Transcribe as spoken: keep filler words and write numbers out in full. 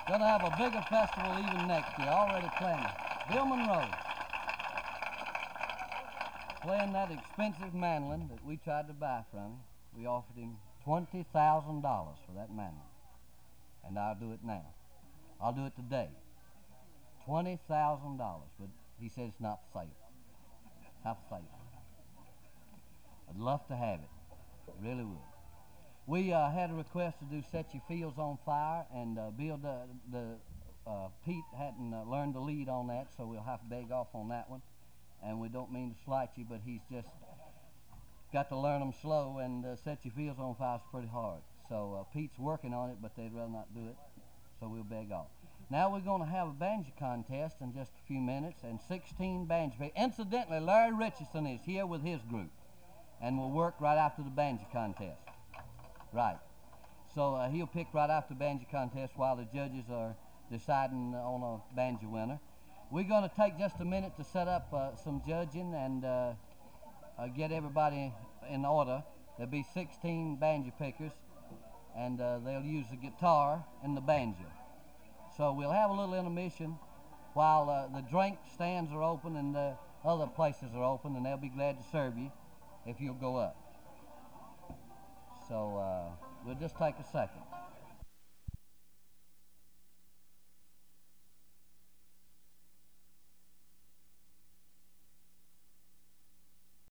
Gonna have a bigger festival even next year, already planning. Bill Monroe. Playing that expensive mandolin that we tried to buy from him. We offered him twenty thousand dollars for that mandolin. And I'll do it now. I'll do it today. twenty thousand dollars, but he says it's not for sale. Not for sale. I'd love to have it. Really would. We uh, had a request to do Set Your Fields on Fire, and uh, Bill, the, the uh, Pete hadn't uh, learned the lead on that, so we'll have to beg off on that one. And we don't mean to slight you, but he's just got to learn them slow, and uh, Set Your Fields on Fire is pretty hard. So uh, Pete's working on it, but they'd rather not do it, so we'll beg off. Now we're going to have a banjo contest in just a few minutes, and sixteen banjo players. Incidentally, Larry Richardson is here with his group, and will work right after the banjo contest. Right. So uh, he'll pick right after the banjo contest while the judges are deciding on a banjo winner. We're going to take just a minute to set up uh, some judging and uh, uh, get everybody in order. There'll be sixteen banjo pickers, and uh, they'll use the guitar and the banjo. So we'll have a little intermission while uh, the drink stands are open and uh, other places are open, and they'll be glad to serve you if you'll go up. So uh, we'll just take a second.